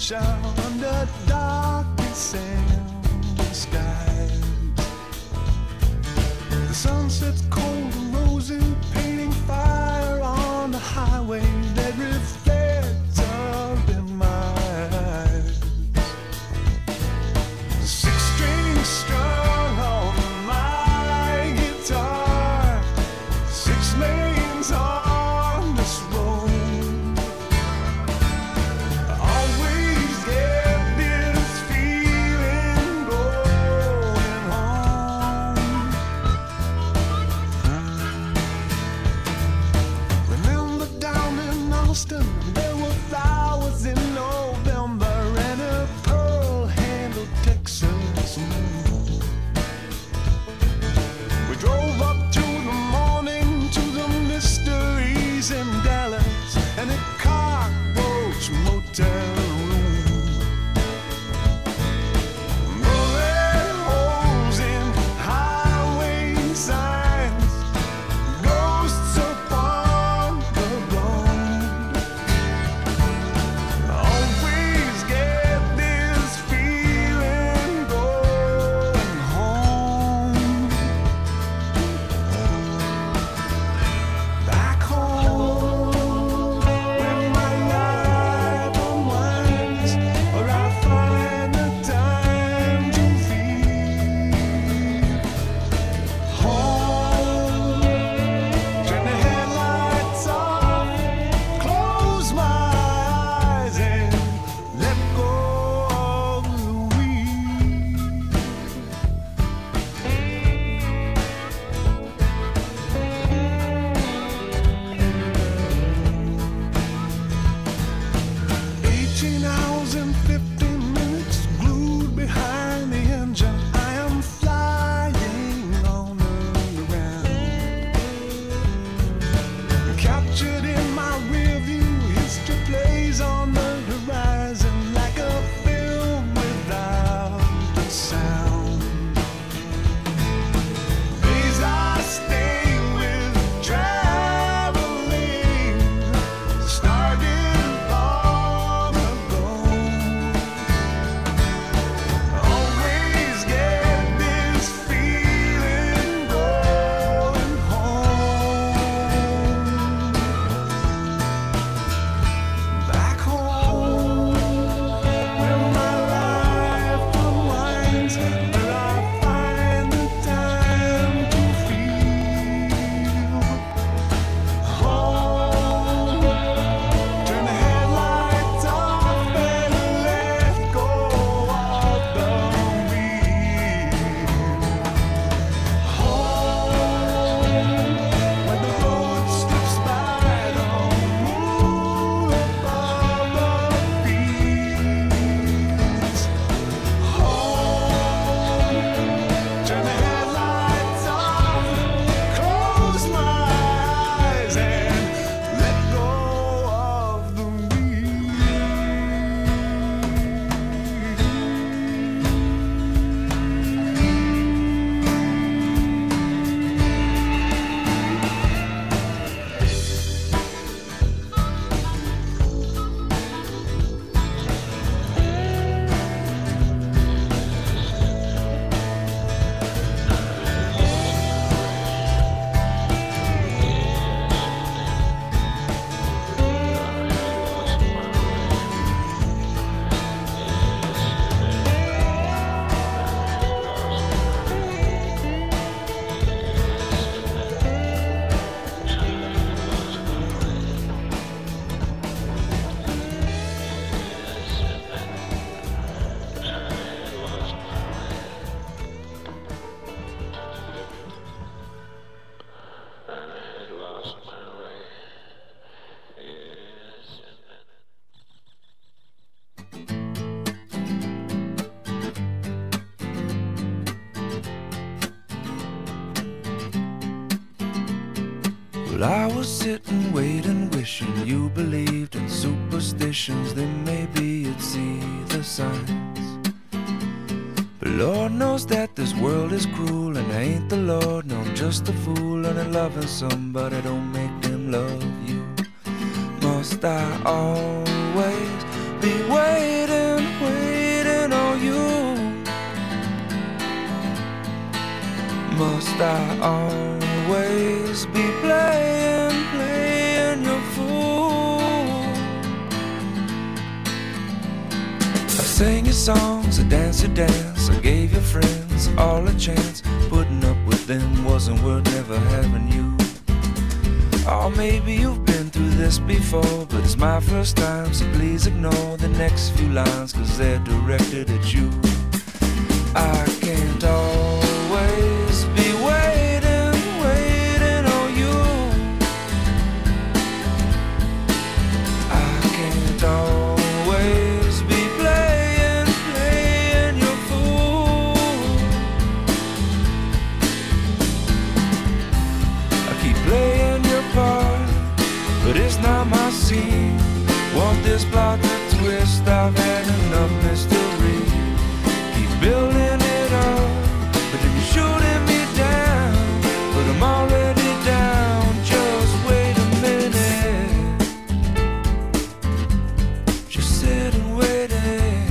sunshine under dark December skies. The sun sets cold and rosy, painting fire on the highway that reflects up in my eyes. The six string strung on my guitar, 6 lanes on this road. I always get this feeling going home. Remember down in Austin, there were flowers in November and a pearl-handled Texas moon. We drove up to the morning to the mysteries in Dallas and a cockroach motel room. Bullet holes in highway signs, ghosts upon the road. Always get this feeling going home. Back home, where my life unwinds, where I find the time to feel home. Turn the headlights off, close my eyes and let go of the wheel. 18 hours and 15 minutes glued behind the engine. I am flying on the ground. Captured in my rear view, history plays on the horizon like a film without the sound. Days I stay with traveling, started long ago. Always get this feeling going home. Back home, where my life unwinds, where I find the time to feel home. Turn the headlights off and let go of the wheel. Home, when the road slips by, don't move above the fields. Home, turn the headlights off, close my eyes and let go of the wheel. Well, I was sitting, waiting, wishing you believed in superstitions. Then maybe you'd see the signs. But Lord knows that this world is cruel, and I ain't the Lord, no, I'm just a fool. And loving somebody don't make them love you. Must I always be waiting, waiting on you? Must I always be playing, playing your fool? I sang your songs, I danced your dance, I gave your friends all a chance. Putting up with them wasn't worth never having you. Or maybe you've been through this before, but it's my first time, so please ignore the next few lines, 'cause they're directed at you. I can't always be waiting, waiting on you. I can't always be playing, playing your fool. I keep playing your part, but it's not my scene. Want this plot to twist, I've had enough mystery. Keep building it up, but then you're shooting me down. But I'm already down, just wait a minute. Just sit and wait it.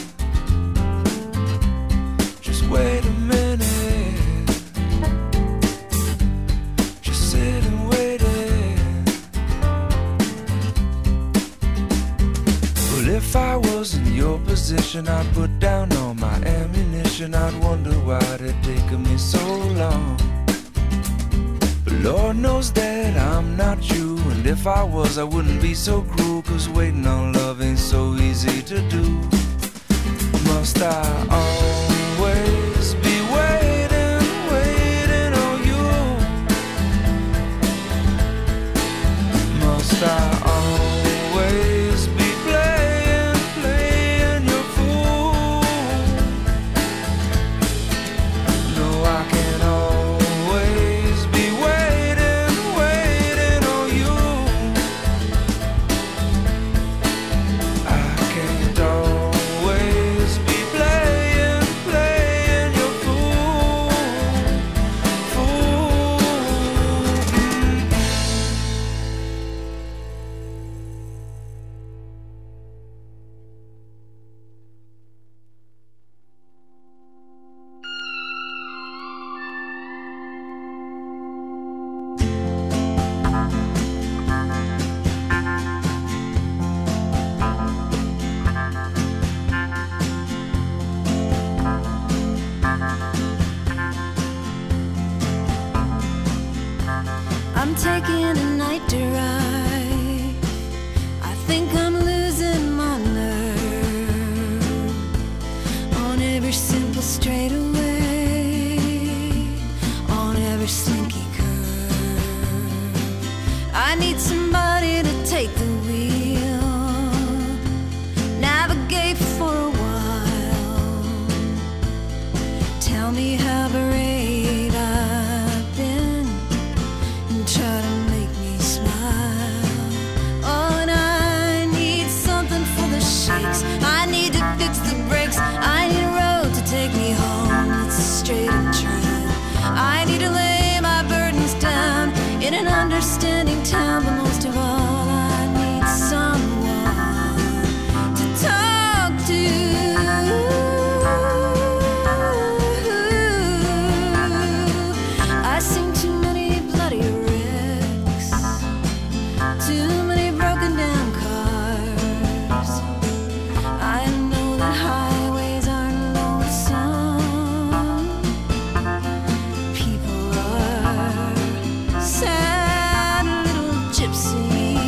Just wait a minute. Just sit and wait it. Well, if I was in your position, I'd put down all my ammunition. I'd wonder why it taken me so long. But Lord knows that I'm not you, and if I was, I wouldn't be so cruel, 'cause waiting on love ain't so easy to do. Must I always be waiting, waiting on you? Must I always be playing, playing your fool? No, I can't always be waiting, waiting on you. I can't always be playing, playing your fool, fool. I'm taking a night drive. I think I'm losing my nerve on every simple straightaway, on every slinky curve. I need somebody to take the wheel, navigate for a while. Tell me how brave I've been, and try to make me smile. Oh, and I need something for the shakes. I need to fix the brakes. I need a road to take me home that's straight and true. I need to lay my burdens down in an understanding town, but most of all, I need someone to talk to. I seen too many bloody wrecks, too many broken down cars. I know that highways are lonesome. People are sad little gypsies.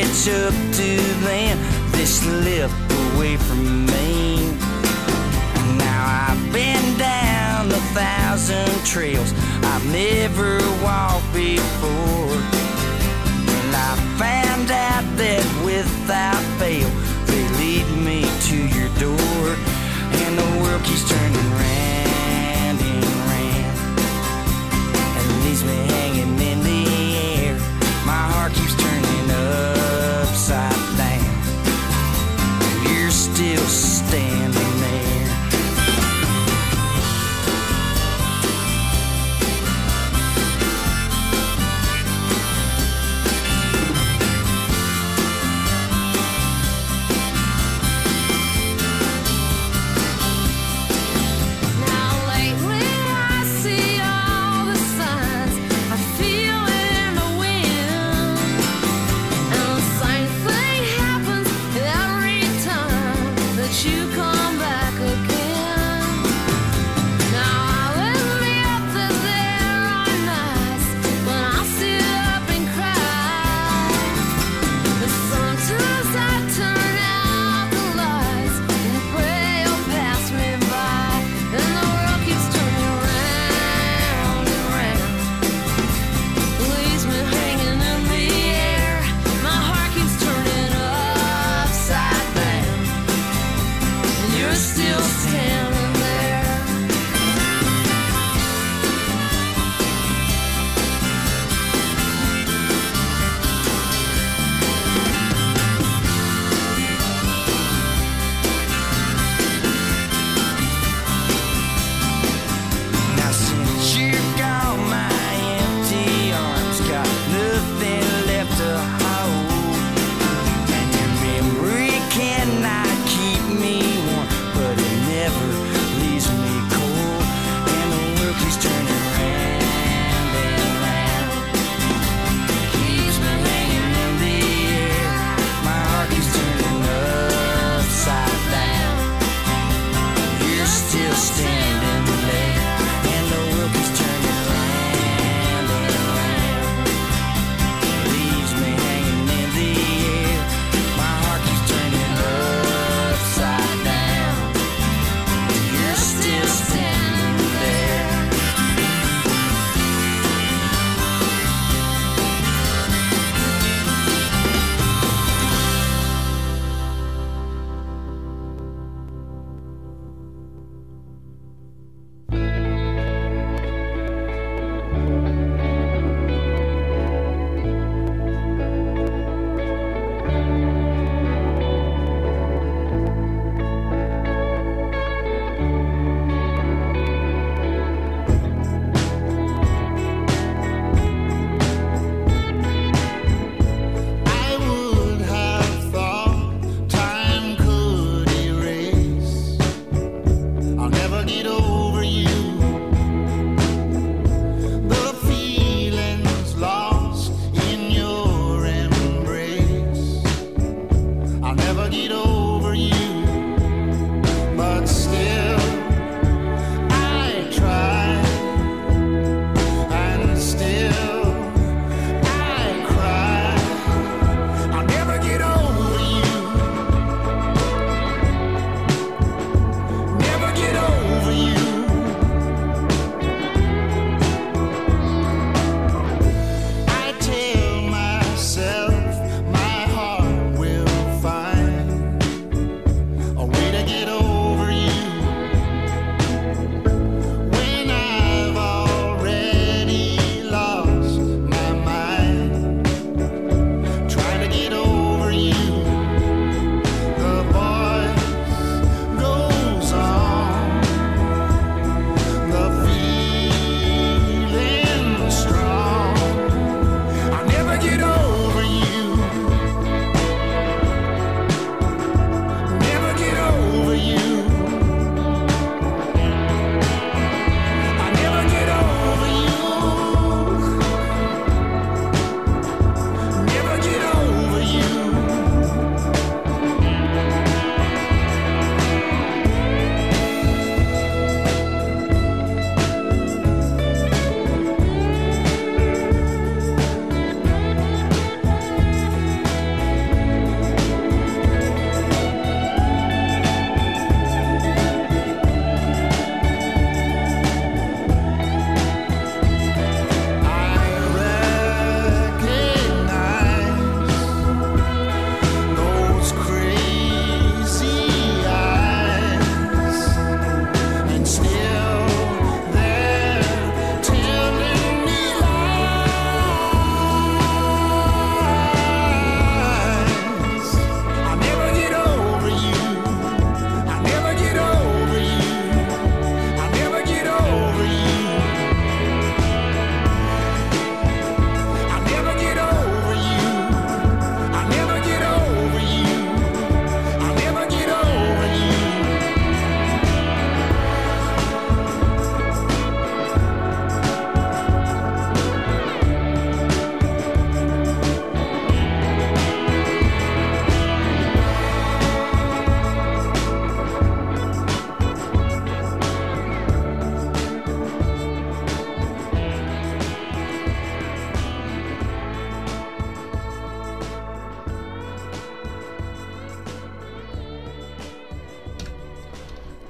catch up to them that slipped away from me. Now I've been down 1,000 trails I've never walked before, and I found out that without fail they lead me to your door, and the world keeps turning round and round and leaves me hanging in the air. My heart keeps turning upside down, and you're still standing there.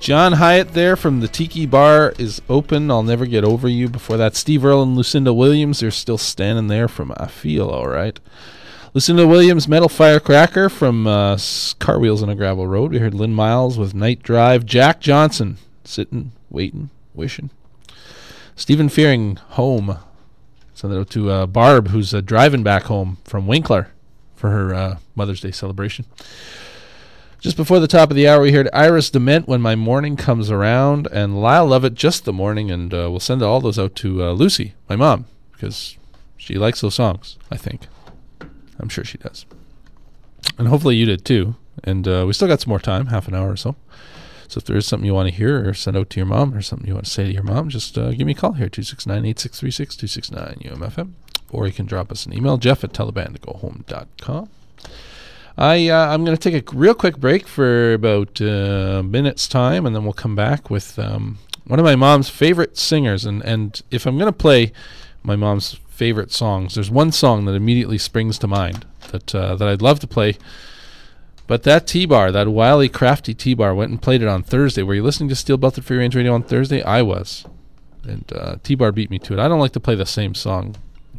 John Hyatt there from the Tiki Bar is open. I'll never get over you. Before that, Steve Earle and Lucinda Williams. They're still standing there from I Feel Alright. Lucinda Williams, Metal Firecracker from Car Wheels on a Gravel Road. We heard Lynn Miles with Night Drive. Jack Johnson, Sitting, Waiting, Wishing. Stephen Fearing, Home. Send it out to Barb, who's driving back home from Winkler for her Mother's Day celebration. Just before the top of the hour, we heard Iris Dement, When My Morning Comes Around, and Lyle Lovett, Just the Morning, and we'll send all those out to Lucy, my mom, because she likes those songs, I think. I'm sure she does. And hopefully you did too. And we still got some more time, half an hour or so. So if there is something you want to hear or send out to your mom or something you want to say to your mom, just give me a call here, 269-8636, 269-UMFM. Or you can drop us an email, jeff@telebantogohome.com. I'm going to take a real quick break for about a minute's time, and then we'll come back with one of my mom's favorite singers. And if I'm going to play my mom's favorite songs, there's one song that immediately springs to mind that I'd love to play. But that T-Bar, that wily, crafty T-Bar, went and played it on Thursday. Were you listening to Steel Belted Free Range Radio on Thursday? I was. And T-Bar beat me to it. I don't like to play the same song,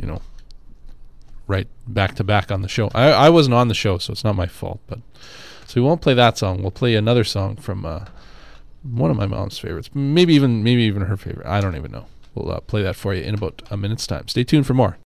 right back to back on the show. I wasn't on the show, so it's not my fault. But so we won't play that song. We'll play another song from one of my mom's favorites. Maybe even her favorite. I don't even know. We'll play that for you in about a minute's time. Stay tuned for more.